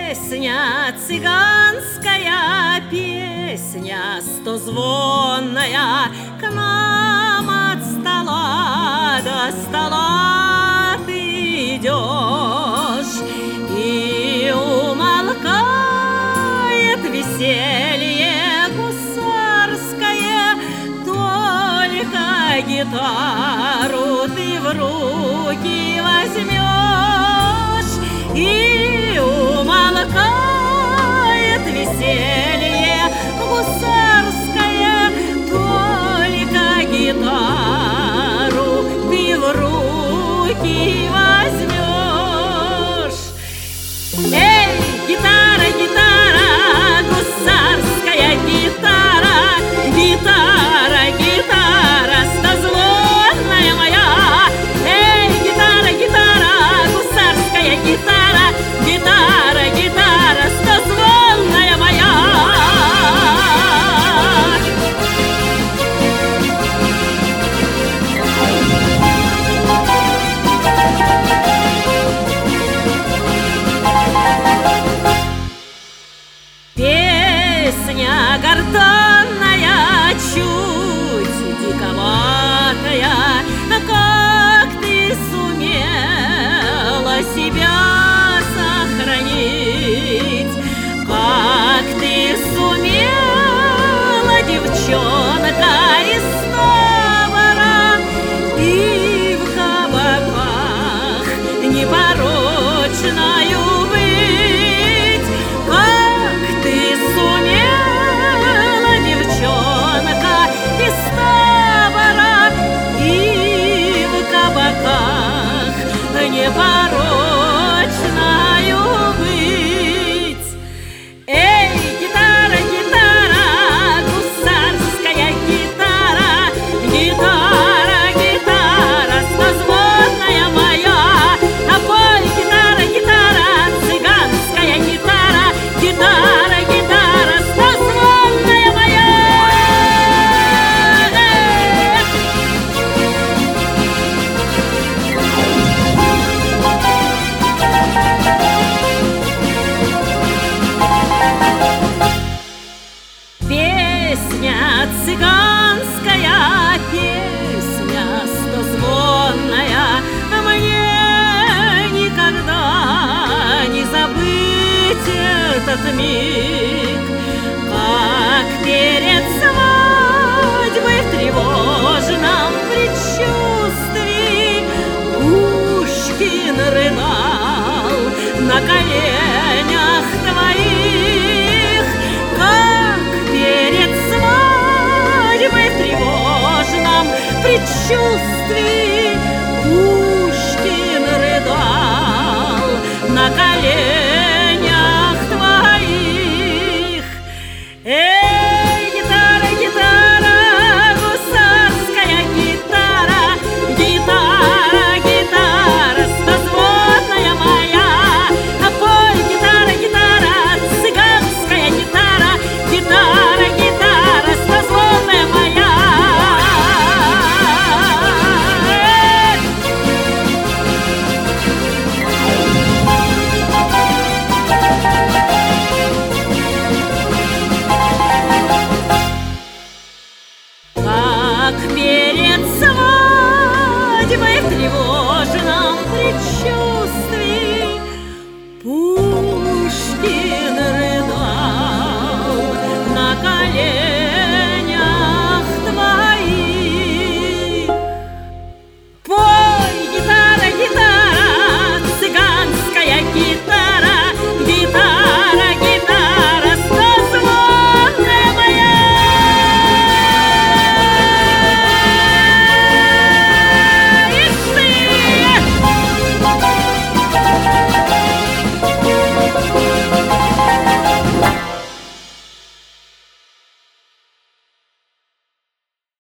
Песня цыганская, песня стозвонная, к нам от стола до стола ты идешь, и умолкает веселье гусарское, только гитару ты в руки возьмешь, и умолкает веселье гусарское, только гитару ты в руки возьмешь. Эй, гитара, гитара, гусарская гитара, гитара, гитара, стозвонная моя. Эй, гитара, гитара, гусарская гитара, гитара, гитара, стозвонная моя. Песня гортанная, чуть диковатая, как ты сумела себя сохранить, как ты сумела, девчонка из табора, и в кабаках непорочною быть, как ты сумела, девчонка из табора, и в кабаках непорочною быть. Эй, гитара, гитара, гусарская гитара, гитара, гитара, стозвонная моя. А пой, гитара, гитара, цыганская гитара, гитара, гитара, стозвонная моя. Песня цыганская, песня стозвонная, мне никогда не забыть этот миг, как перед свадьбой в тревожном предчувствии Пушкин рыдал на коленях твоих, как перед свадьбой в тревожном предчувствии